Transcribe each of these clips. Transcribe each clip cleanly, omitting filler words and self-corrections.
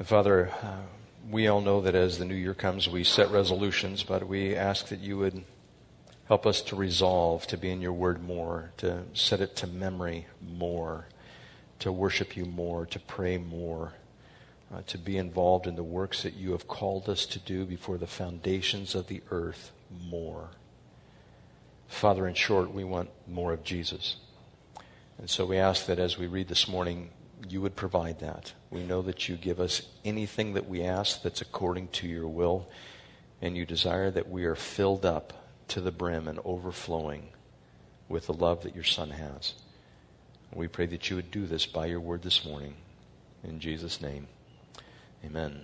And Father, we all know that as the new year comes, we set resolutions, but we ask that you would help us to resolve to be in your word more, to set it to memory more, to worship you more, to pray more, to be involved in the works that you have called us to do before the foundations of the earth more. Father, in short, we want more of Jesus. And so we ask that as we read this morning, you would provide that. We know that you give us anything that we ask that's according to your will, and you desire that we are filled up to the brim and overflowing with the love that your Son has. We pray that you would do this by your word this morning. In Jesus' name, amen.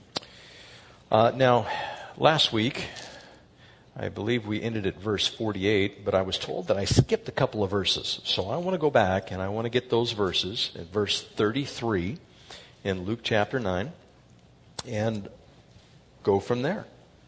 Now, last week, I believe we ended at verse 48, but I was told that I skipped a couple of verses. So I want to go back and I want to get those verses at verse 33 in Luke chapter 9 and go from there.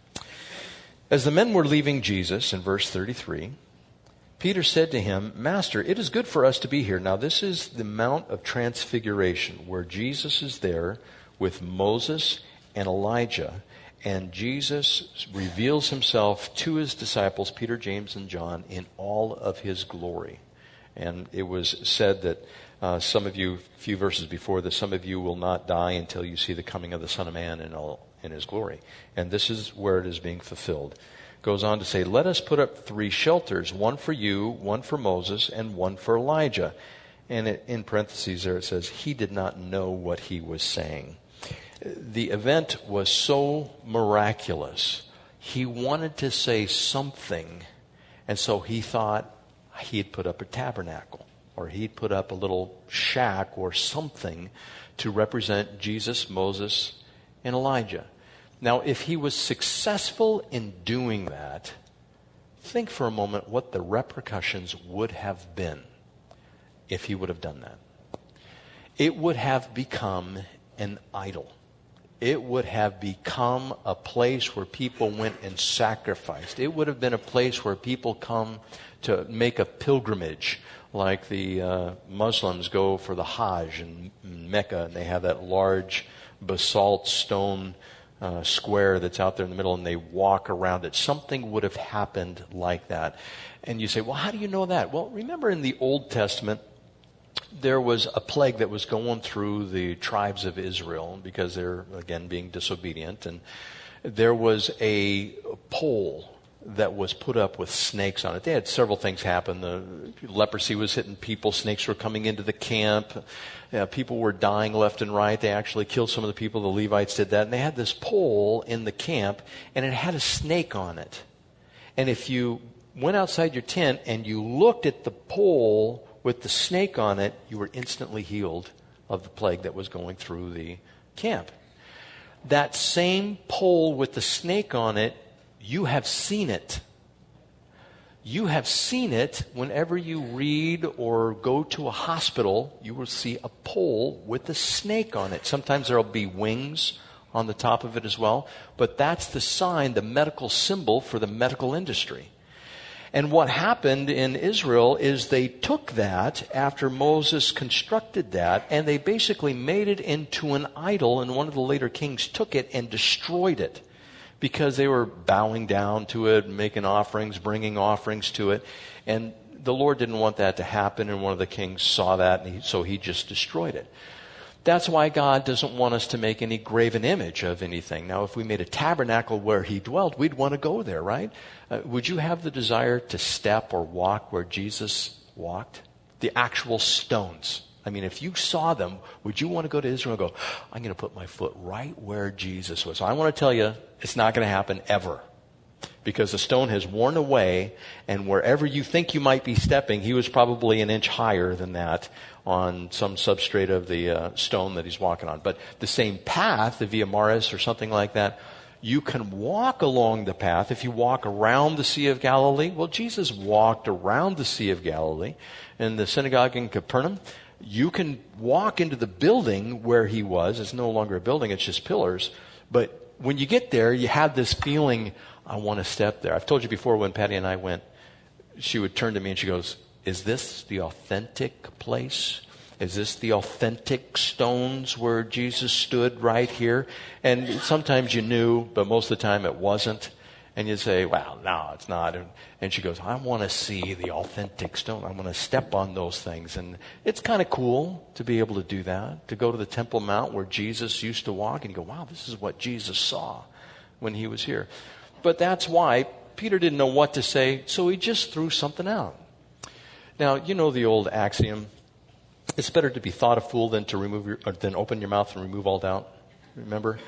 As the men were leaving Jesus in verse 33, Peter said to him, "Master, it is good for us to be here." Now this is the Mount of Transfiguration where Jesus is there with Moses and Elijah. And Jesus reveals himself to his disciples, Peter, James, and John, in all of his glory. And it was said that some of you, a few verses before, that some of you will not die until you see the coming of the Son of Man in his glory. And this is where it is being fulfilled. Goes on to say, "Let us put up 3 shelters, one for you, one for Moses, and one for Elijah." And in parentheses there it says, he did not know what he was saying. The event was so miraculous. He wanted to say something, and so he thought he'd put up a tabernacle, or he'd put up a little shack or something to represent Jesus, Moses, and Elijah. Now, if he was successful in doing that, think for a moment what the repercussions would have been if he would have done that. It would have become an idol. It would have become a place where people went and sacrificed. It would have been a place where people come to make a pilgrimage, like the Muslims go for the Hajj in Mecca, and they have that large basalt stone square that's out there in the middle, and they walk around it. Something would have happened like that. And you say, well, how do you know that? Well, remember in the Old Testament, there was a plague that was going through the tribes of Israel because they're, again, being disobedient. And there was a pole that was put up with snakes on it. They had several things happen. The leprosy was hitting people. Snakes were coming into the camp. People were dying left and right. They actually killed some of the people. The Levites did that. And they had this pole in the camp, and it had a snake on it. And if you went outside your tent and you looked at the pole with the snake on it, you were instantly healed of the plague that was going through the camp. That same pole with the snake on it, you have seen it. You have seen it whenever you read or go to a hospital. You will see a pole with a snake on it. Sometimes there will be wings on the top of it as well. But that's the sign, the medical symbol for the medical industry. And what happened in Israel is they took that after Moses constructed that, and they basically made it into an idol, and one of the later kings took it and destroyed it because they were bowing down to it, making offerings, bringing offerings to it. And the Lord didn't want that to happen, and one of the kings saw that, and so he just destroyed it. That's why God doesn't want us to make any graven image of anything. Now, if we made a tabernacle where he dwelt, we'd want to go there, right? Would you have the desire to step or walk where Jesus walked? The actual stones. I mean, if you saw them, would you want to go to Israel and go, I'm going to put my foot right where Jesus was? So I want to tell you, it's not going to happen ever. Because the stone has worn away, and wherever you think you might be stepping, he was probably an inch higher than that on some substrate of the stone that he's walking on. But the same path, the Via Maris or something like that, you can walk along the path. If you walk around the Sea of Galilee, well, Jesus walked around the Sea of Galilee in the synagogue in Capernaum. You can walk into the building where he was. It's no longer a building, it's just pillars. But when you get there, you have this feeling, I want to step there. I've told you before when Patty and I went, she would turn to me and she goes, is this the authentic place? Is this the authentic stones where Jesus stood right here? And sometimes you knew, but most of the time it wasn't. And you'd say, well, no, it's not. And she goes, I want to see the authentic stone. I'm going to step on those things. And it's kind of cool to be able to do that, to go to the Temple Mount where Jesus used to walk and you go, wow, this is what Jesus saw when he was here. But that's why Peter didn't know what to say, so he just threw something out. Now, you know the old axiom, it's better to be thought a fool than than open your mouth and remove all doubt. Remember?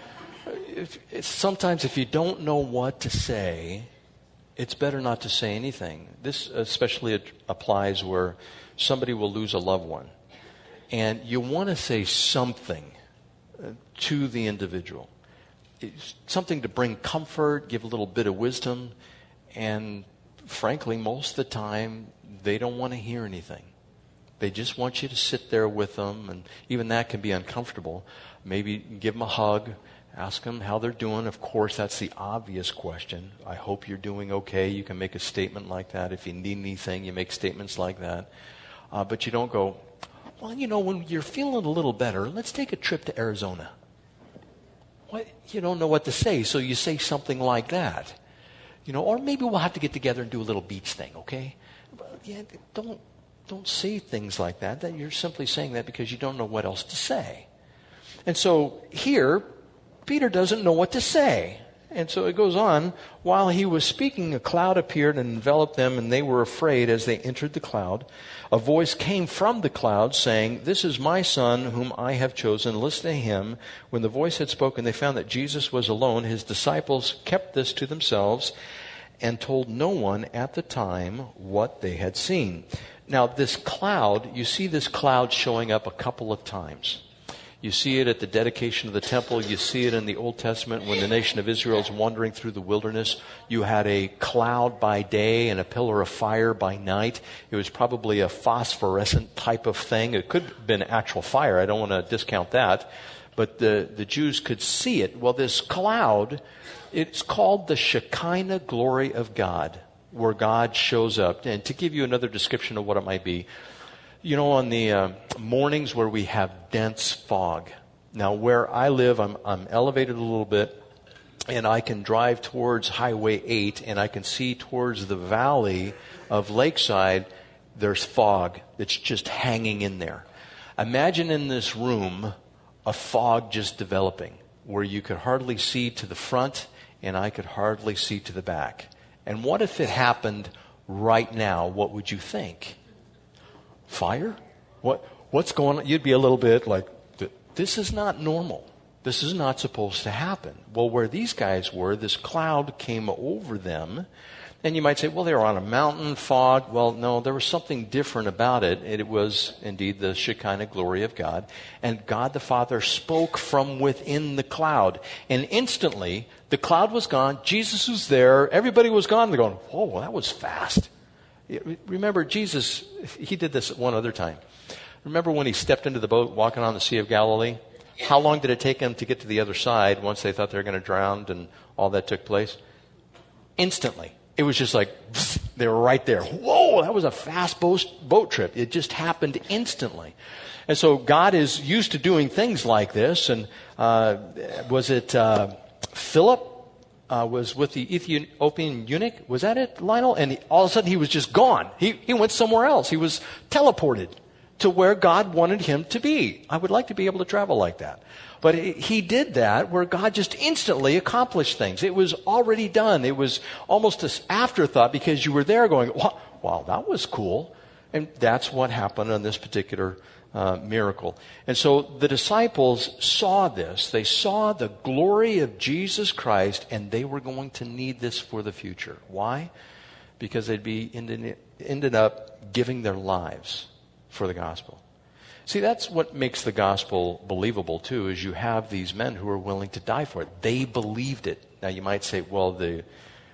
Sometimes if you don't know what to say, it's better not to say anything. This especially applies where somebody will lose a loved one. And you want to say something to the individual. It's something to bring comfort, give a little bit of wisdom. And frankly, most of the time, they don't want to hear anything. They just want you to sit there with them. And even that can be uncomfortable. Maybe give them a hug. Ask them how they're doing. Of course, that's the obvious question. I hope you're doing okay. You can make a statement like that. If you need anything, you make statements like that. But you don't go, well, you know, when you're feeling a little better, let's take a trip to Arizona. What? You don't know what to say, so you say something like that. You know, or maybe we'll have to get together and do a little beach thing, okay? But yeah, don't say things like that. You're simply saying that because you don't know what else to say. And so here, Peter doesn't know what to say. And so it goes on, while he was speaking, a cloud appeared and enveloped them, and they were afraid as they entered the cloud. A voice came from the cloud saying, this is my son whom I have chosen. Listen to him. When the voice had spoken, they found that Jesus was alone. His disciples kept this to themselves and told no one at the time what they had seen. Now, this cloud, you see this cloud showing up a couple of times. You see it at the dedication of the temple. You see it in the Old Testament when the nation of Israel is wandering through the wilderness. You had a cloud by day and a pillar of fire by night. It was probably a phosphorescent type of thing. It could have been actual fire. I don't want to discount that. But the Jews could see it. Well, this cloud, it's called the Shekinah glory of God, where God shows up. And to give you another description of what it might be, you know, on the mornings where we have dense fog. Now, where I live, I'm elevated a little bit, and I can drive towards Highway 8, and I can see towards the valley of Lakeside, there's fog that's just hanging in there. Imagine in this room a fog just developing, where you could hardly see to the front, and I could hardly see to the back. And what if it happened right now? What would you think? Fire? What's going on? You'd be a little bit like, this is not normal. This is not supposed to happen. Well, where these guys were, this cloud came over them. And you might say, well, they were on a mountain, fog. Well, no, there was something different about it. It was indeed the Shekinah glory of God. And God the Father spoke from within the cloud. And instantly, the cloud was gone. Jesus was there. Everybody was gone. They're going, whoa, that was fast. Remember, Jesus, he did this one other time. Remember when he stepped into the boat walking on the Sea of Galilee? How long did it take him to get to the other side once they thought they were going to drown and all that took place? Instantly. It was just like, they were right there. Whoa, that was a fast boat trip. It just happened instantly. And so God is used to doing things like this. And was it Philip? Was with the Ethiopian eunuch. Was that it, Lionel? And all of a sudden he was just gone. He went somewhere else. He was teleported to where God wanted him to be. I would like to be able to travel like that. But he did that where God just instantly accomplished things. It was already done. It was almost an afterthought because you were there going, wow, that was cool. And that's what happened on this particular miracle. And so the disciples saw this. They saw the glory of Jesus Christ, and they were going to need this for the future. Why? Because they'd be ended up giving their lives for the gospel. See, that's what makes the gospel believable too, is you have these men who are willing to die for it. They believed it. Now you might say, well, the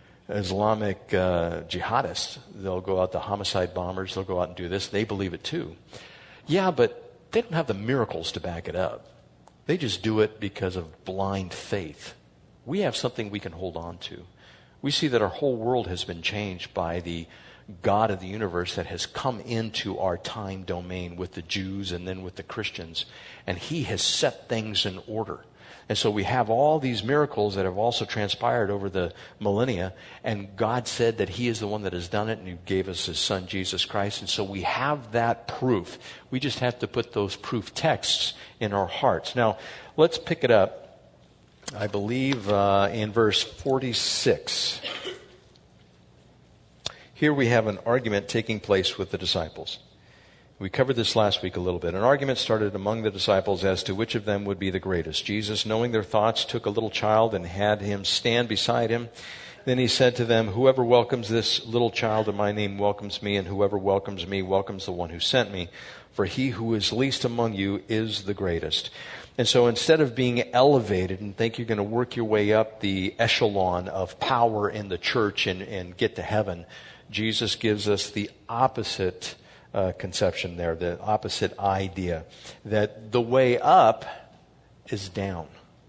Islamic jihadists, they'll go out, the homicide bombers, they'll go out and do this. They believe it too. Yeah, but they don't have the miracles to back it up. They just do it because of blind faith. We have something we can hold on to. We see that our whole world has been changed by the God of the universe that has come into our time domain with the Jews and then with the Christians. And he has set things in order. And so we have all these miracles that have also transpired over the millennia. And God said that he is the one that has done it, and he gave us his son, Jesus Christ. And so we have that proof. We just have to put those proof texts in our hearts. Now, let's pick it up, I believe, in verse 46. Here we have an argument taking place with the disciples. We covered this last week a little bit. An argument started among the disciples as to which of them would be the greatest. Jesus, knowing their thoughts, took a little child and had him stand beside him. Then he said to them, "Whoever welcomes this little child in my name welcomes me, and whoever welcomes me welcomes the one who sent me. For he who is least among you is the greatest." And so instead of being elevated and think you're going to work your way up the echelon of power in the church and get to heaven, Jesus gives us the opposite conception there, the opposite idea, that the way up is down,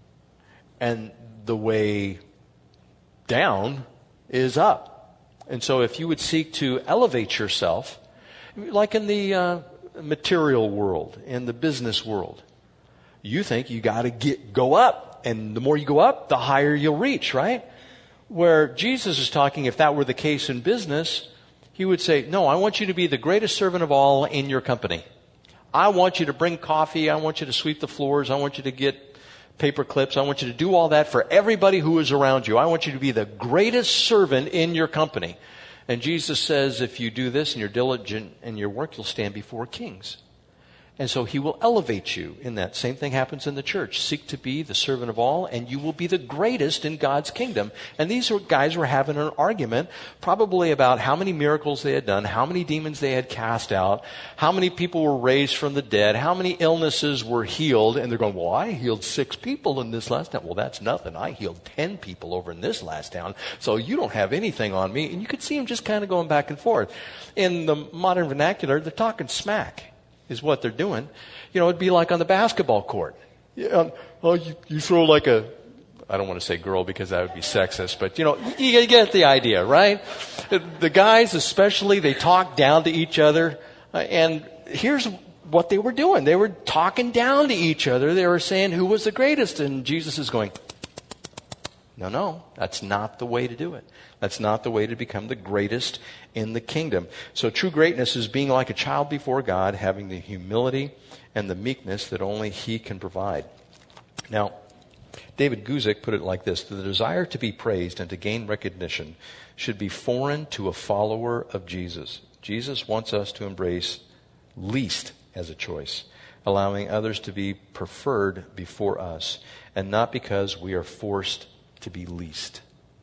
and the way down is up. And so if you would seek to elevate yourself, like in the material world, in the business world, you think you got to go up, and the more you go up, the higher you'll reach, right? Where Jesus is talking, if that were the case in business, he would say, no, I want you to be the greatest servant of all in your company. I want you to bring coffee. I want you to sweep the floors. I want you to get paper clips. I want you to do all that for everybody who is around you. I want you to be the greatest servant in your company. And Jesus says, if you do this and you're diligent in your work, you'll stand before kings. And so he will elevate you in that. Same thing happens in the church. Seek to be the servant of all, and you will be the greatest in God's kingdom. And these guys were having an argument probably about how many miracles they had done, how many demons they had cast out, how many people were raised from the dead, how many illnesses were healed. And they're going, well, I healed 6 people in this last town. Well, that's nothing. I healed 10 people over in this last town. So you don't have anything on me. And you could see them just kind of going back and forth. In the modern vernacular, they're talking smack. Is what they're doing. You know, it'd be like on the basketball court. You throw like I don't want to say girl because that would be sexist, but you get the idea, right? The guys especially, they talk down to each other, and here's what they were doing. They were talking down to each other. They were saying who was the greatest, and Jesus is going, no, that's not the way to do it. That's not the way to become the greatest in the kingdom. So true greatness is being like a child before God, having the humility and the meekness that only he can provide. Now, David Guzik put it like this: the desire to be praised and to gain recognition should be foreign to a follower of Jesus. Jesus wants us to embrace least as a choice, allowing others to be preferred before us, and not because we are forced to be least.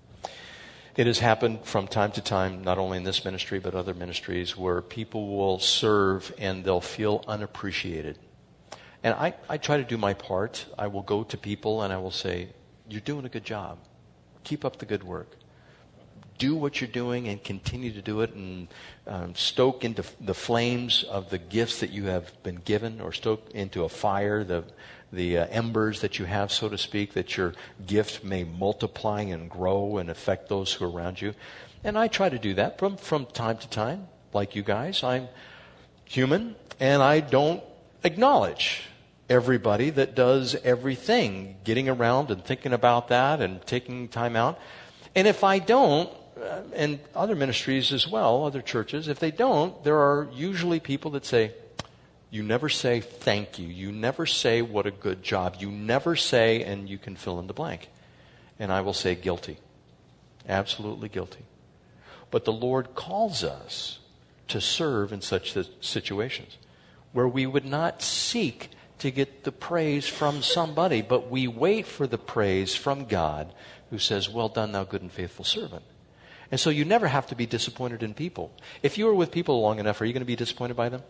It has happened from time to time, not only in this ministry, but other ministries, where people will serve and they'll feel unappreciated. And I try to do my part. I will go to people and I will say, you're doing a good job. Keep up the good work. Do what you're doing and continue to do it, and stoke into the flames of the gifts that you have been given, or stoke into a fire the embers that you have, so to speak, that your gift may multiply and grow and affect those who are around you. And I try to do that from time to time, like you guys. I'm human, and I don't acknowledge everybody that does everything, getting around and thinking about that and taking time out. And if I don't, and other ministries as well, other churches, if they don't, there are usually people that say, you never say thank you. You never say what a good job. You never say, and you can fill in the blank. And I will say guilty. Absolutely guilty. But the Lord calls us to serve in such situations where we would not seek to get the praise from somebody, but we wait for the praise from God, who says, well done, thou good and faithful servant. And so you never have to be disappointed in people. If you are with people long enough, are you going to be disappointed by them?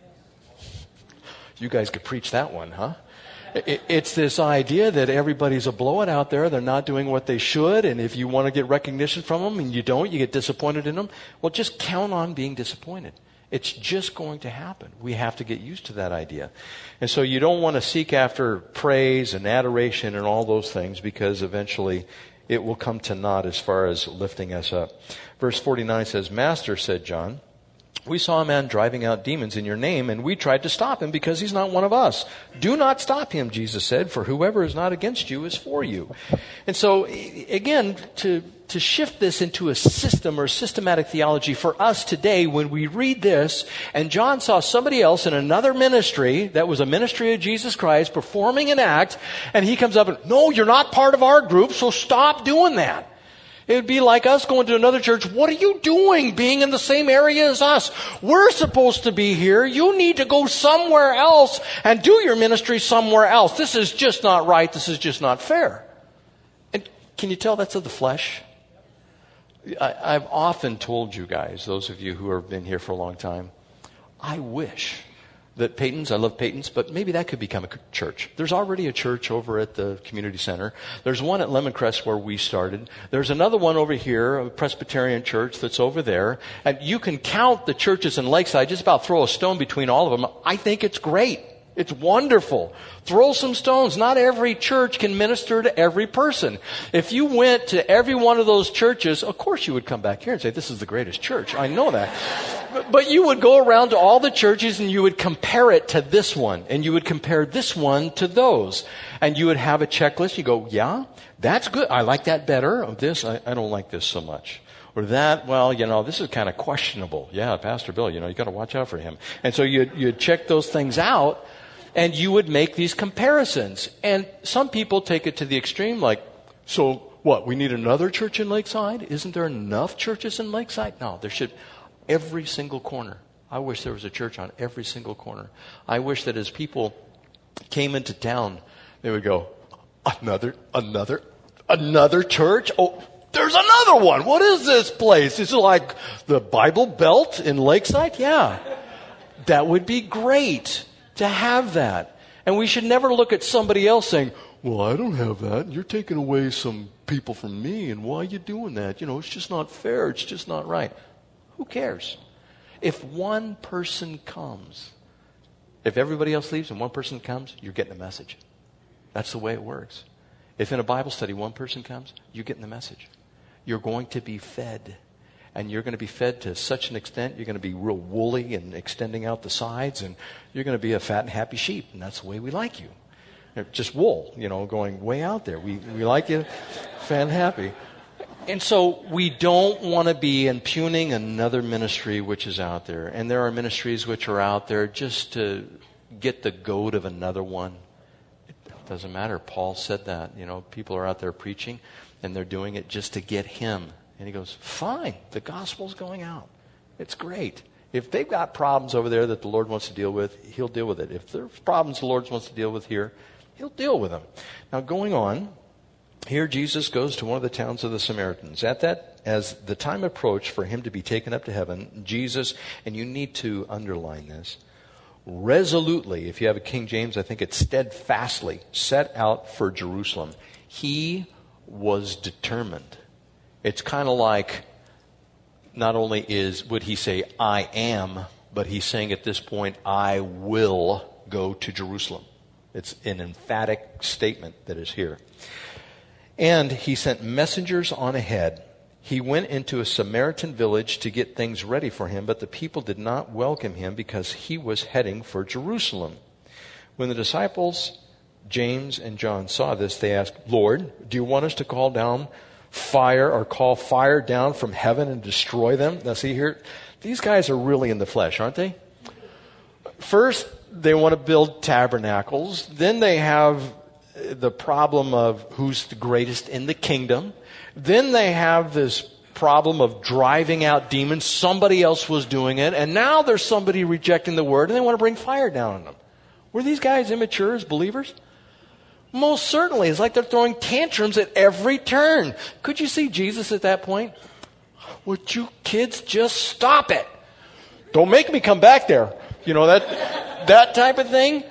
You guys could preach that one, huh? It's this idea that everybody's a blowout out there. They're not doing what they should. And if you want to get recognition from them and you don't, you get disappointed in them. Well, just count on being disappointed. It's just going to happen. We have to get used to that idea. And so you don't want to seek after praise and adoration and all those things, because eventually it will come to naught as far as lifting us up. Verse 49 says, Master, said John, we saw a man driving out demons in your name, and we tried to stop him because he's not one of us. Do not stop him, Jesus said, for whoever is not against you is for you. And so, again, to shift this into a system or systematic theology for us today, when we read this, and John saw somebody else in another ministry that was a ministry of Jesus Christ performing an act, and he comes up and, no, you're not part of our group, so stop doing that. It would be like us going to another church. What are you doing being in the same area as us? We're supposed to be here. You need to go somewhere else and do your ministry somewhere else. This is just not right. This is just not fair. And can you tell that's of the flesh? I've often told you guys, those of you who have been here for a long time, I wish that Peyton's, I love Peyton's, but maybe that could become a church. There's already a church over at the community center. There's one at Lemon Crest where we started. There's another one over here, a Presbyterian church that's over there. And you can count the churches in Lakeside, just about throw a stone between all of them. I think it's great. It's wonderful. Throw some stones. Not every church can minister to every person. If you went to every one of those churches, of course you would come back here and say, this is the greatest church. I know that. But you would go around to all the churches and you would compare it to this one. And you would compare this one to those. And you would have a checklist. You go, yeah, that's good. I like that better. This, I don't like this so much. Or that, well, this is kind of questionable. Yeah, Pastor Bill, you got to watch out for him. And so you'd check those things out. And you would make these comparisons. And some people take it to the extreme, like, so what, we need another church in Lakeside? Isn't there enough churches in Lakeside? No, there should, every single corner. I wish there was a church on every single corner. I wish that as people came into town, they would go, another church? Oh, there's another one. What is this place? Is it like the Bible Belt in Lakeside? Yeah. That would be great to have that. And we should never look at somebody else saying, well, I don't have that. You're taking away some people from me, and why are you doing that? It's just not fair. It's just not right. Who cares? If one person comes, if everybody else leaves and one person comes, you're getting a message. That's the way it works. If in a Bible study one person comes, you're getting the message. You're going to be fed. And you're going to be fed to such an extent, you're going to be real woolly and extending out the sides, and you're going to be a fat and happy sheep. And that's the way we like you. Just wool, going way out there. We like you fat and happy. And so we don't want to be impugning another ministry which is out there. And there are ministries which are out there just to get the goat of another one. It doesn't matter. Paul said that. People are out there preaching, and they're doing it just to get him. And he goes, fine, the gospel's going out. It's great. If they've got problems over there that the Lord wants to deal with, he'll deal with it. If there's problems the Lord wants to deal with here, he'll deal with them. Now, going on, here Jesus goes to one of the towns of the Samaritans. As the time approached for him to be taken up to heaven, Jesus, and you need to underline this, resolutely, if you have a King James, I think it's steadfastly, set out for Jerusalem. He was determined. It's kind of like, not only would he say, I am, but he's saying at this point, I will go to Jerusalem. It's an emphatic statement that is here. And he sent messengers on ahead. He went into a Samaritan village to get things ready for him, but the people did not welcome him because he was heading for Jerusalem. When the disciples, James and John, saw this, they asked, Lord, do you want us to call fire down from heaven and destroy them? Now see here, these guys are really in the flesh, aren't they? First, they want to build tabernacles. Then they have the problem of who's the greatest in the kingdom. Then they have this problem of driving out demons. Somebody else was doing it. And now there's somebody rejecting the word, and they want to bring fire down on them. Were these guys immature as believers? Most certainly. It's like they're throwing tantrums at every turn. Could you see Jesus at that point? Would you kids just stop it? Don't make me come back there. That type of thing.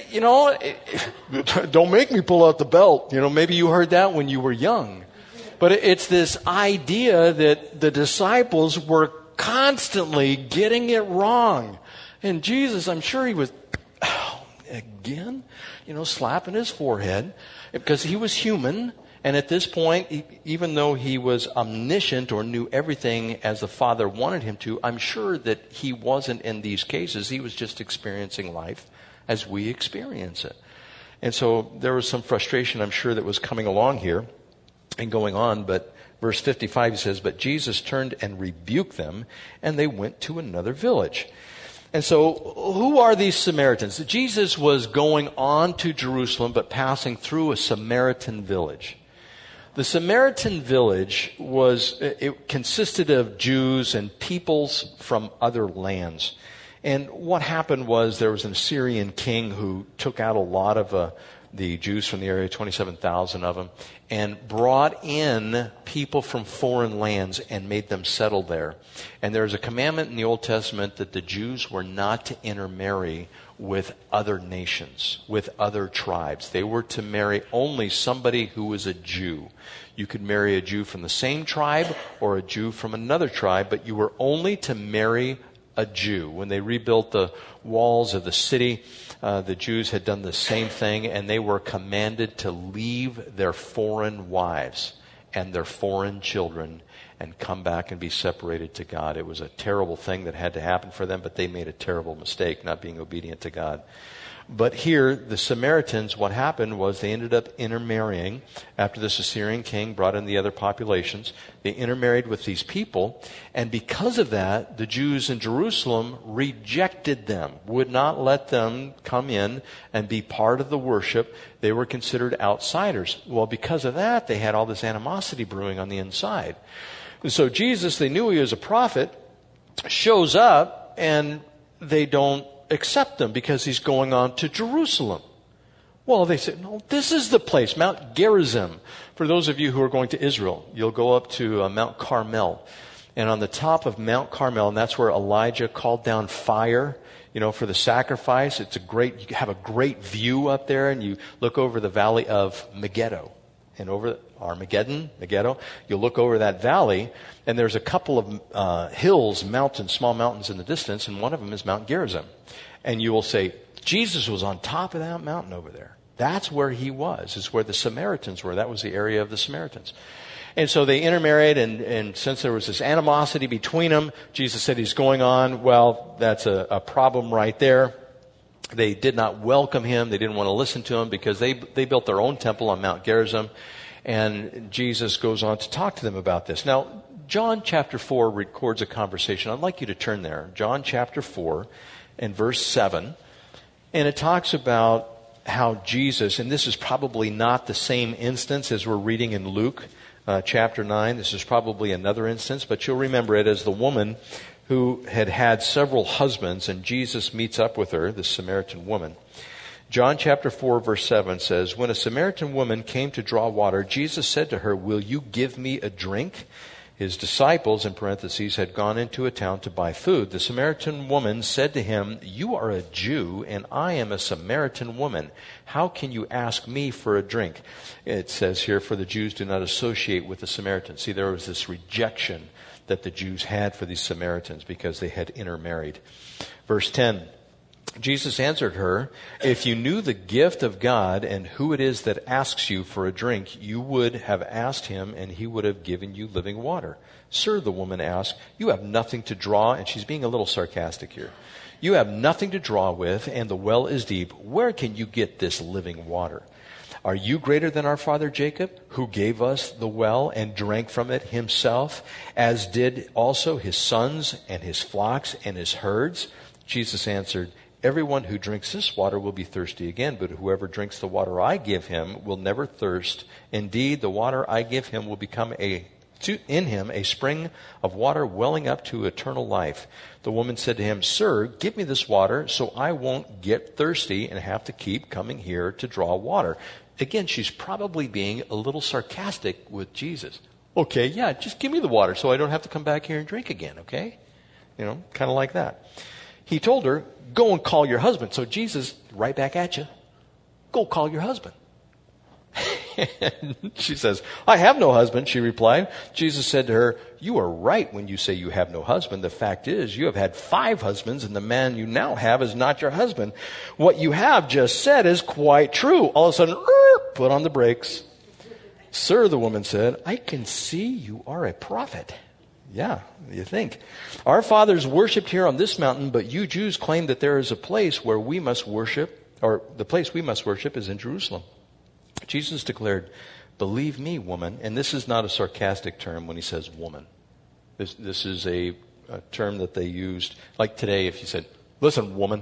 Don't make me pull out the belt. Maybe you heard that when you were young. But it's this idea that the disciples were constantly getting it wrong. And Jesus, I'm sure he was, again, slapping his forehead because he was human And at this point, even though he was omniscient or knew everything as the Father wanted him to, I'm sure that he wasn't in these cases. He was just experiencing life as we experience it. And so there was some frustration, I'm sure, that was coming along here and going on. But verse 55 says, "But Jesus turned and rebuked them, and they went to another village." And so, who are these Samaritans? Jesus was going on to Jerusalem, but passing through a Samaritan village. The Samaritan village it consisted of Jews and peoples from other lands. And what happened was there was an Assyrian king who took out a lot of the Jews from the area, 27,000 of them, and brought in people from foreign lands and made them settle there. And there's a commandment in the Old Testament that the Jews were not to intermarry with other nations, with other tribes. They were to marry only somebody who was a Jew. You could marry a Jew from the same tribe or a Jew from another tribe, but you were only to marry a Jew. When they rebuilt the walls of the city, the Jews had done the same thing, and they were commanded to leave their foreign wives and their foreign children and come back and be separated to God. It was a terrible thing that had to happen for them, but they made a terrible mistake not being obedient to God. But here, the Samaritans, what happened was they ended up intermarrying. After this Assyrian king brought in the other populations, they intermarried with these people. And because of that, the Jews in Jerusalem rejected them, would not let them come in and be part of the worship. They were considered outsiders. Well, because of that, they had all this animosity brewing on the inside. And so Jesus, they knew he was a prophet, shows up, and they don't accept him because he's going on to Jerusalem. Well, they said, no, this is the place, Mount Gerizim. For those of you who are going to Israel, you'll go up to Mount Carmel. And on the top of Mount Carmel, and that's where Elijah called down fire, for the sacrifice. You have a great view up there, and you look over the valley of Megiddo. And over Megiddo, you'll look over that valley, and there's a couple of hills, mountains, small mountains in the distance, and one of them is Mount Gerizim. And you will say, Jesus was on top of that mountain over there. That's where he was. It's where the Samaritans were. That was the area of the Samaritans. And so they intermarried, and since there was this animosity between them, Jesus said he's going on. Well, that's a problem right there. They did not welcome him. They didn't want to listen to him because they built their own temple on Mount Gerizim. And Jesus goes on to talk to them about this. Now, John chapter 4 records a conversation. I'd like you to turn there. John chapter 4 and verse 7. And it talks about how Jesus, and this is probably not the same instance as we're reading in Luke chapter 9. This is probably another instance, but you'll remember it as the woman who had several husbands, and Jesus meets up with her, the Samaritan woman. John chapter 4 verse 7 says, "When a Samaritan woman came to draw water, Jesus said to her, 'Will you give me a drink?' His disciples, in parentheses, had gone into a town to buy food. The Samaritan woman said to him, 'You are a Jew, and I am a Samaritan woman. How can you ask me for a drink?'" It says here, "For the Jews do not associate with the Samaritans." See, there was this rejection that the Jews had for these Samaritans because they had intermarried. Verse 10, Jesus answered her, "If you knew the gift of God and who it is that asks you for a drink, you would have asked him and he would have given you living water." "Sir," the woman asked, "you have nothing to draw," and she's being a little sarcastic here. "You have nothing to draw with, and the well is deep. Where can you get this living water? Are you greater than our father Jacob, who gave us the well and drank from it himself, as did also his sons and his flocks and his herds?" Jesus answered, "Everyone who drinks this water will be thirsty again, but whoever drinks the water I give him will never thirst. Indeed, the water I give him will become in him a spring of water welling up to eternal life." The woman said to him, "Sir, give me this water so I won't get thirsty and have to keep coming here to draw water." Again, she's probably being a little sarcastic with Jesus. "Okay, yeah, just give me the water so I don't have to come back here and drink again, okay?" Kind of like that. He told her, "Go and call your husband." So Jesus, right back at you, "Go call your husband." And she says, "I have no husband," she replied. Jesus said to her, "You are right when you say you have no husband. The fact is, you have had 5 husbands, and the man you now have is not your husband. What you have just said is quite true." All of a sudden, put on the brakes. Sir, the woman said, I can see you are a prophet. Yeah, you think. Our fathers worshipped here on this mountain, but you Jews claim that there is a place where we must worship, or the place we must worship is in Jerusalem. Jesus declared, believe me, woman, and this is not a sarcastic term when he says woman. This is a term that they used, like today if you said, listen, woman.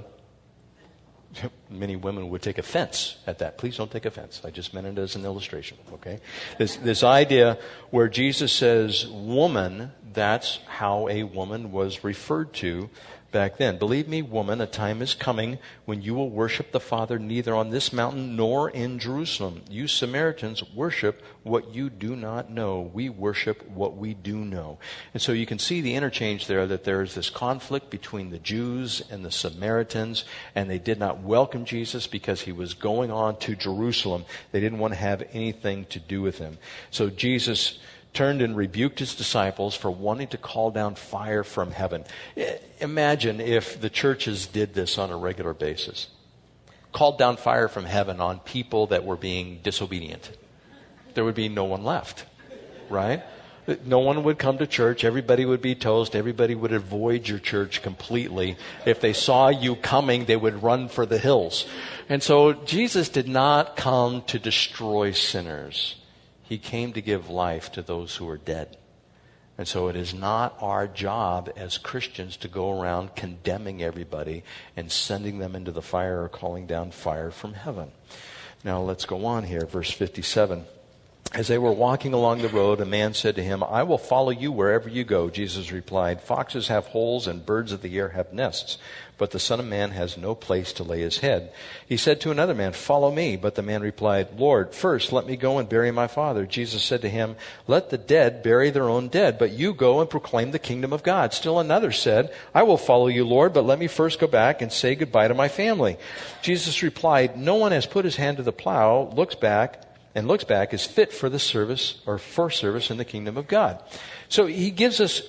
Many women would take offense at that. Please don't take offense. I just meant it as an illustration, okay? This idea where Jesus says woman, that's how a woman was referred to back then. Believe me, woman, a time is coming when you will worship the Father neither on this mountain nor in Jerusalem. You Samaritans worship what you do not know. We worship what we do know. And so you can see the interchange there, that there is this conflict between the Jews and the Samaritans, and they did not welcome Jesus because he was going on to Jerusalem. They didn't want to have anything to do with him. So Jesus turned and rebuked his disciples for wanting to call down fire from heaven. Imagine if the churches did this on a regular basis. Called down fire from heaven on people that were being disobedient. There would be no one left, right? No one would come to church. Everybody would be toast. Everybody would avoid your church completely. If they saw you coming, they would run for the hills. And so Jesus did not come to destroy sinners. He came to give life to those who are dead. And so it is not our job as Christians to go around condemning everybody and sending them into the fire or calling down fire from heaven. Now let's go on here, verse 57. As they were walking along the road, a man said to him, I will follow you wherever you go. Jesus replied, foxes have holes and birds of the air have nests, but the Son of Man has no place to lay his head. He said to another man, follow me. But the man replied, Lord, first let me go and bury my father. Jesus said to him, let the dead bury their own dead, but you go and proclaim the kingdom of God. Still another said, I will follow you, Lord, but let me first go back and say goodbye to my family. Jesus replied, no one has put his hand to the plow, looks back is fit for the service or for service in the kingdom of God. So he gives us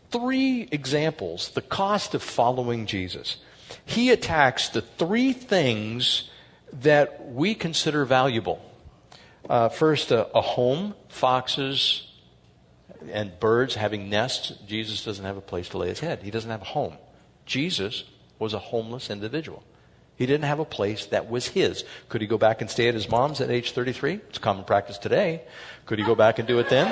3 examples, the cost of following Jesus. He attacks the 3 things that we consider valuable. First, a home, foxes and birds having nests. Jesus doesn't have a place to lay his head. He doesn't have a home. Jesus was a homeless individual. He didn't have a place that was his. Could he go back and stay at his mom's at age 33? It's common practice today. Could he go back and do it then?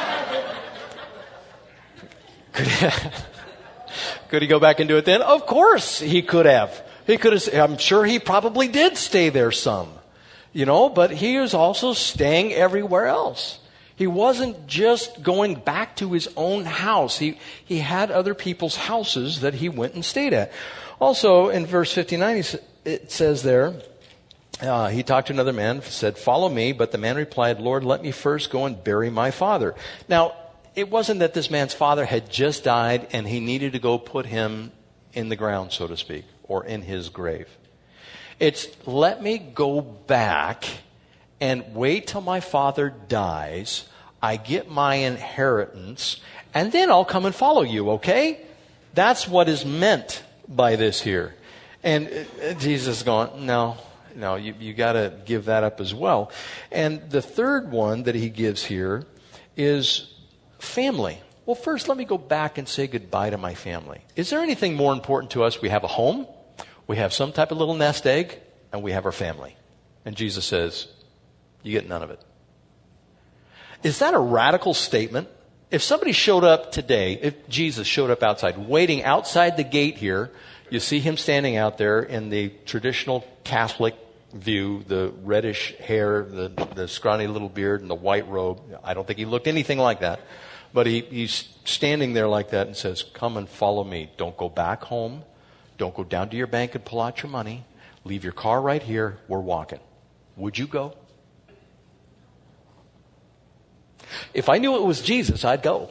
Could he go back and do it then? Of course he could have. I'm sure he probably did stay there some. But he was also staying everywhere else. He wasn't just going back to his own house. He had other people's houses that he went and stayed at. Also, in verse 59, it says there, he talked to another man, said, follow me. But the man replied, Lord, let me first go and bury my father. Now, it wasn't that this man's father had just died and he needed to go put him in the ground, so to speak, or in his grave. It's let me go back and wait till my father dies. I get my inheritance and then I'll come and follow you, okay? That's what is meant by this here. And Jesus is going, no, you got to give that up as well. And the third one that he gives here is family. Well, first, let me go back and say goodbye to my family. Is there anything more important to us? We have a home, we have some type of little nest egg, and we have our family. And Jesus says, you get none of it. Is that a radical statement? If somebody showed up today, if Jesus showed up outside, waiting outside the gate here, you see him standing out there in the traditional Catholic view, the reddish hair, the scrawny little beard, and the white robe. I don't think he looked anything like that. But he's standing there like that and says, come and follow me. Don't go back home. Don't go down to your bank and pull out your money. Leave your car right here. We're walking. Would you go? If I knew it was Jesus, I'd go.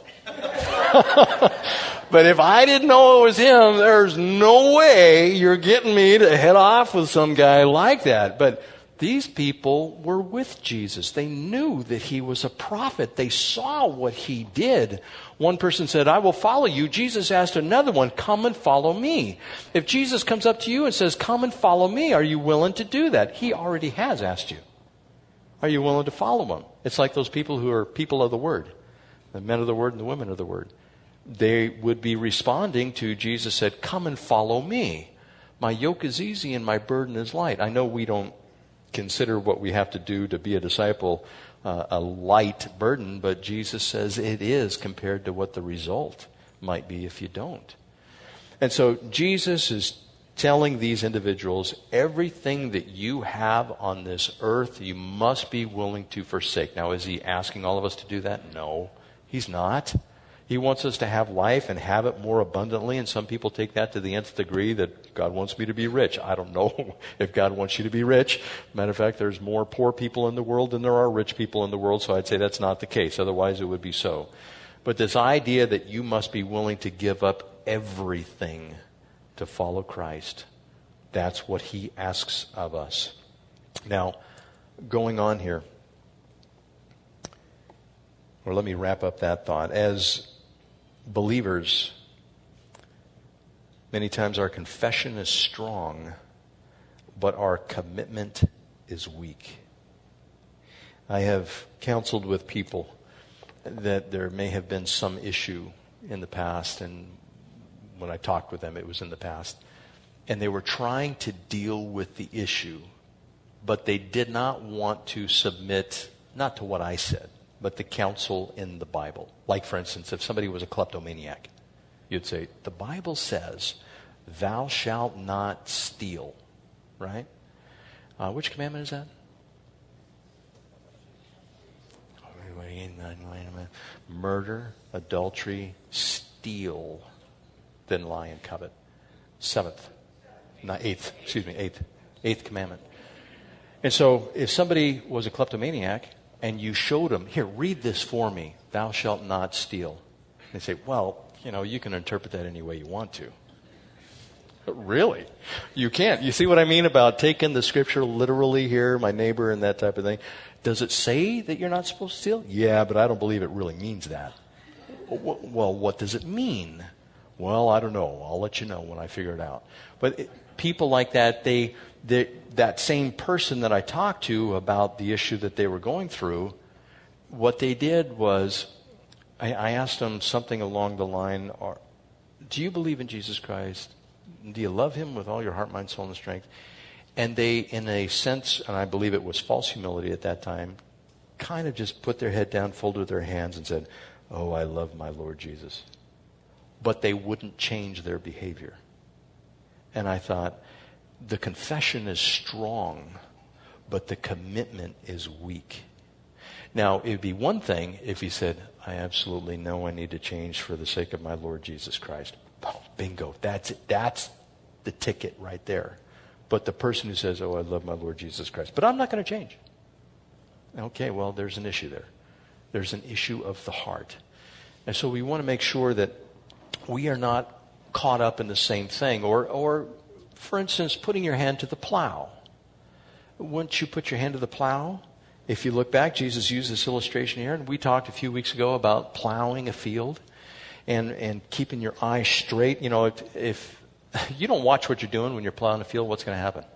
But if I didn't know it was him, there's no way you're getting me to head off with some guy like that. But these people were with Jesus. They knew that he was a prophet. They saw what he did. One person said, I will follow you. Jesus asked another one, come and follow me. If Jesus comes up to you and says, come and follow me, are you willing to do that? He already has asked you. Are you willing to follow him? It's like those people who are people of the word, the men of the word and the women of the word. They would be responding to Jesus said, come and follow me. My yoke is easy and my burden is light. I know we don't consider what we have to do to be a disciple a light burden, but Jesus says it is compared to what the result might be if you don't. And so Jesus is telling these individuals, everything that you have on this earth, you must be willing to forsake. Now, is he asking all of us to do that? No, he's not. He wants us to have life and have it more abundantly, and some people take that to the nth degree that God wants me to be rich. I don't know if God wants you to be rich. Matter of fact, there's more poor people in the world than there are rich people in the world, so I'd say that's not the case. Otherwise, it would be so. But this idea that you must be willing to give up everything to follow Christ, that's what he asks of us. Now, going on here, or let me wrap up that thought. As believers, many times our confession is strong, but our commitment is weak. I have counseled with people that there may have been some issue in the past, and when I talked with them, it was in the past, and they were trying to deal with the issue, but they did not want to submit, not to what I said, but the counsel in the Bible. Like, for instance, if somebody was a kleptomaniac, you'd say, the Bible says, thou shalt not steal, right? Which commandment is that? Murder, adultery, steal, then lie and covet. Eighth commandment. And so if somebody was a kleptomaniac, and you showed them, here, read this for me, thou shalt not steal. They say, well, you can interpret that any way you want to. Really? You can't. You see what I mean about taking the scripture literally here, my neighbor and that type of thing? Does it say that you're not supposed to steal? Yeah, but I don't believe it really means that. Well, what does it mean? Well, I don't know. I'll let you know when I figure it out. But people like that, that same person that I talked to about the issue that they were going through, what they did was, I asked them something along the line, do you believe in Jesus Christ? Do you love him with all your heart, mind, soul, and strength? And they, in a sense, and I believe it was false humility at that time, kind of just put their head down, folded their hands, and said, oh, I love my Lord Jesus. But they wouldn't change their behavior. And I thought, the confession is strong, but the commitment is weak. Now, it would be one thing if he said, I absolutely know I need to change for the sake of my Lord Jesus Christ. Oh, bingo. That's it. That's the ticket right there. But the person who says, oh, I love my Lord Jesus Christ, but I'm not going to change. Okay, well, there's an issue there. There's an issue of the heart. And so we want to make sure that we are not caught up in the same thing. Or for instance, putting your hand to the plow. Once you put your hand to the plow, if you look back, Jesus used this illustration here, and we talked a few weeks ago about plowing a field and keeping your eyes straight. If you don't watch what you're doing when you're plowing a field, what's going to happen?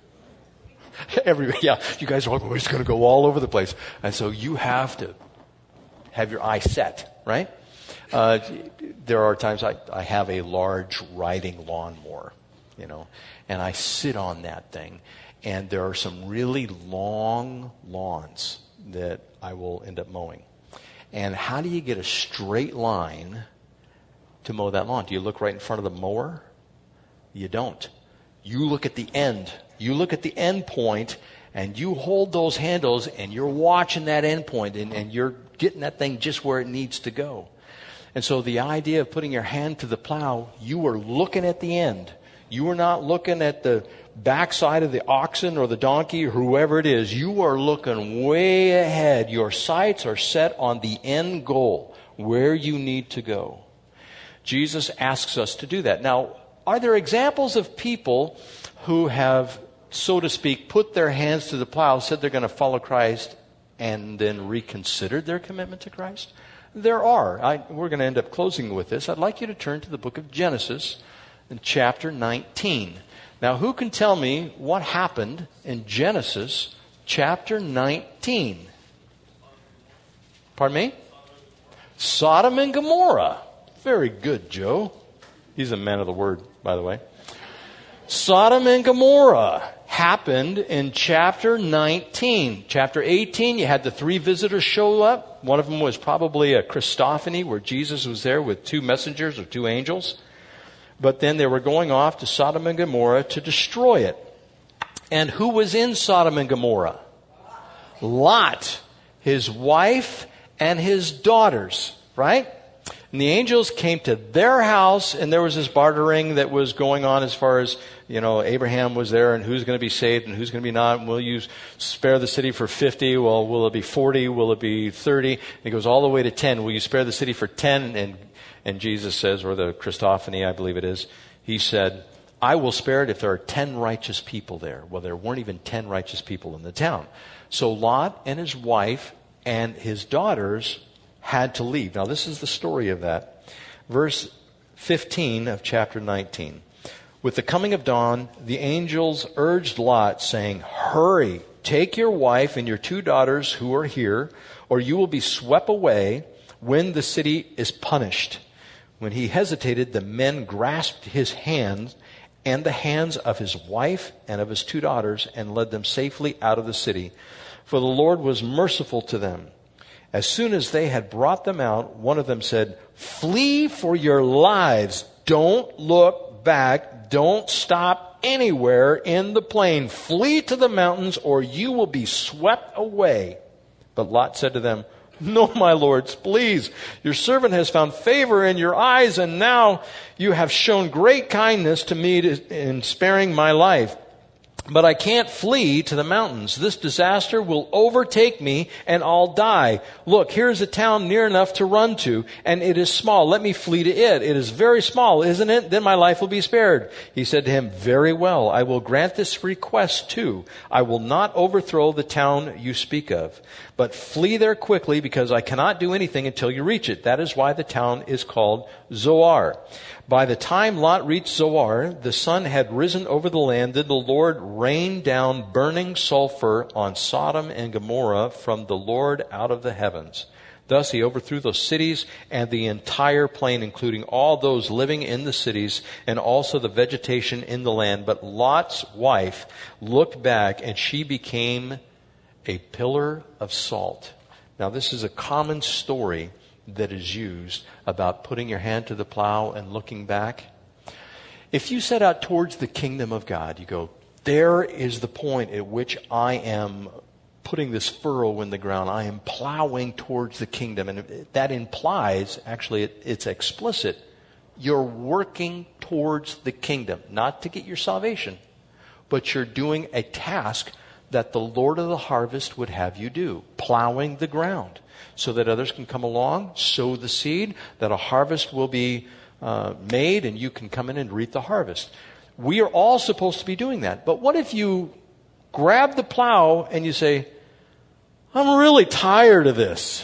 You guys are like, oh, it's going to go all over the place. And so you have to have your eye set, right? There are times I have a large riding lawnmower, and I sit on that thing. And there are some really long lawns that I will end up mowing. And how do you get a straight line to mow that lawn? Do you look right in front of the mower? You don't. You look at the end. You look at the end point, and you hold those handles, and you're watching that end point, and you're getting that thing just where it needs to go. And so the idea of putting your hand to the plow, you are looking at the end. You are not looking at the backside of the oxen or the donkey or whoever it is. You are looking way ahead. Your sights are set on the end goal, where you need to go. Jesus asks us to do that. Now, are there examples of people who have, so to speak, put their hands to the plow, said they're going to follow Christ, and then reconsidered their commitment to Christ? There are. We're going to end up closing with this. I'd like you to turn to the book of Genesis in chapter 19. Now, who can tell me what happened in Genesis chapter 19. Pardon me? Sodom and Gomorrah. Very good, Joe. He's a man of the word, by the way. Sodom and Gomorrah happened in chapter 19. Chapter 18, you had the 3 visitors show up. One of them was probably a Christophany, where Jesus was there with 2 messengers or 2 angels. But then they were going off to Sodom and Gomorrah to destroy it. And who was in Sodom and Gomorrah? Lot, his wife, and his daughters, right? And the angels came to their house, and there was this bartering that was going on as far as, Abraham was there, and who's going to be saved and who's going to be not. Will you spare the city for 50? Well, will it be 40? Will it be 30? And it goes all the way to 10. Will you spare the city for 10? And Jesus says, or the Christophany, I believe it is, he said, I will spare it if there are 10 righteous people there. Well, there weren't even 10 righteous people in the town. So Lot and his wife and his daughters had to leave. Now, this is the story of that. Verse 15 of chapter 19. With the coming of dawn, the angels urged Lot, saying, hurry, take your wife and your 2 daughters who are here, or you will be swept away when the city is punished. When he hesitated, the men grasped his hands and the hands of his wife and of his 2 daughters and led them safely out of the city. For the Lord was merciful to them. As soon as they had brought them out, one of them said, flee for your lives. Don't look back. Don't stop anywhere in the plain. Flee to the mountains or you will be swept away. But Lot said to them, no, my lords, please. Your servant has found favor in your eyes, and now you have shown great kindness to me in sparing my life. But I can't flee to the mountains. This disaster will overtake me and I'll die. Look, here's a town near enough to run to, and it is small. Let me flee to it. It is very small, isn't it? Then my life will be spared. He said to him, very well. I will grant this request too. I will not overthrow the town you speak of, but flee there quickly because I cannot do anything until you reach it. That is why the town is called Zoar. By the time Lot reached Zoar, the sun had risen over the land. Then the Lord rained down burning sulfur on Sodom and Gomorrah from the Lord out of the heavens. Thus he overthrew those cities and the entire plain, including all those living in the cities and also the vegetation in the land. But Lot's wife looked back and she became a pillar of salt. Now this is a common story that is used about putting your hand to the plow and looking back. If you set out towards the kingdom of God, you go, there is the point at which I am putting this furrow in the ground. I am plowing towards the kingdom. And that implies, actually it's explicit, you're working towards the kingdom. Not to get your salvation, but you're doing a task that the Lord of the harvest would have you do. Plowing the ground. So that others can come along, sow the seed, that a harvest will be made and you can come in and reap the harvest. We are all supposed to be doing that. But what if you grab the plow and you say, I'm really tired of this.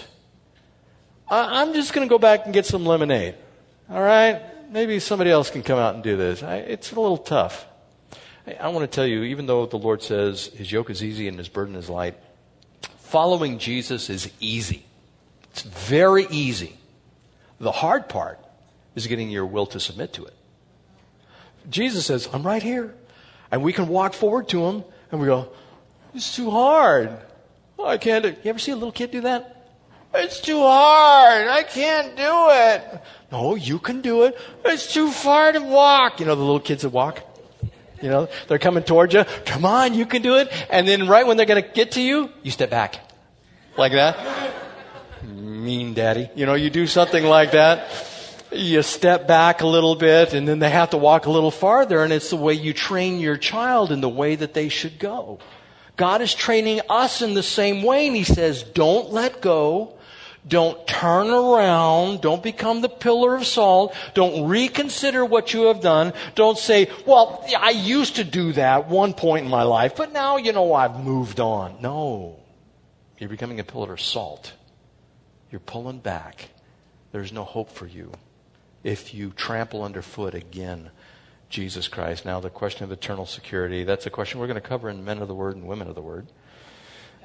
I'm just going to go back and get some lemonade. All right? Maybe somebody else can come out and do this. It's a little tough. I want to tell you, even though the Lord says his yoke is easy and his burden is light, following Jesus is easy. It's very easy. The hard part is getting your will to submit to it. Jesus says, I'm right here. And we can walk forward to him and we go, it's too hard. Oh, I can't do it. You ever see a little kid do that? It's too hard. I can't do it. No, you can do it. It's too far to walk. You know the little kids that walk? You know, they're coming towards you. Come on, you can do it. And then right when they're going to get to you, you step back. Like that. Mean daddy. You know, you do something like that. You step back a little bit and then they have to walk a little farther, and it's the way you train your child in the way that they should go. God is training us in the same way, and he says, don't let go. Don't turn around. Don't become the pillar of salt. Don't reconsider what you have done. Don't say, well, I used to do that one point in my life, but now, I've moved on. No. You're becoming a pillar of salt. You're pulling back. There's no hope for you if you trample underfoot again Jesus Christ. Now, the question of eternal security, that's a question we're going to cover in Men of the Word and Women of the Word.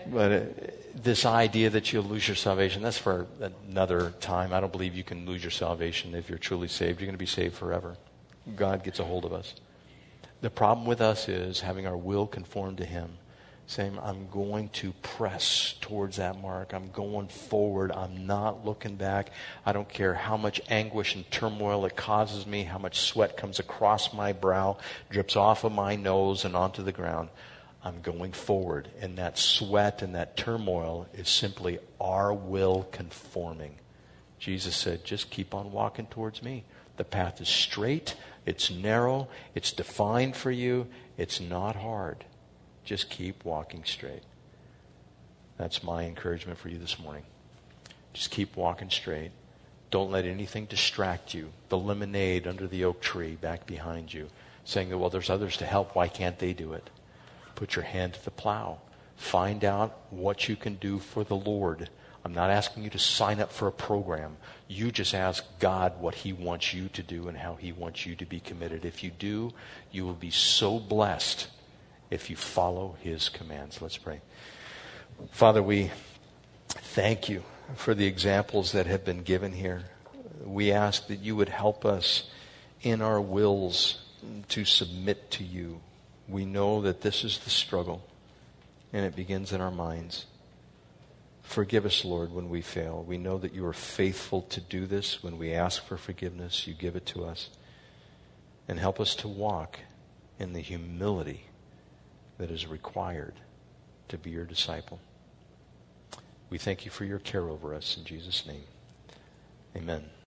But this idea that you'll lose your salvation, that's for another time. I don't believe you can lose your salvation if you're truly saved. You're going to be saved forever. God gets a hold of us. The problem with us is having our will conform to Him. Saying, I'm going to press towards that mark. I'm going forward. I'm not looking back. I don't care how much anguish and turmoil it causes me, how much sweat comes across my brow, drips off of my nose and onto the ground. I'm going forward. And that sweat and that turmoil is simply our will conforming. Jesus said, just keep on walking towards me. The path is straight. It's narrow. It's defined for you. It's not hard. Just keep walking straight. That's my encouragement for you this morning. Just keep walking straight. Don't let anything distract you. The lemonade under the oak tree back behind you, saying that, well, there's others to help. Why can't they do it? Put your hand to the plow. Find out what you can do for the Lord. I'm not asking you to sign up for a program. You just ask God what He wants you to do and how He wants you to be committed. If you do, you will be so blessed if you follow His commands. Let's pray. Father, we thank you for the examples that have been given here. We ask that you would help us in our wills to submit to you. We know that this is the struggle, and it begins in our minds. Forgive us, Lord, when we fail. We know that you are faithful to do this. When we ask for forgiveness, you give it to us. And help us to walk in the humility that is required to be your disciple. We thank you for your care over us in Jesus' name. Amen.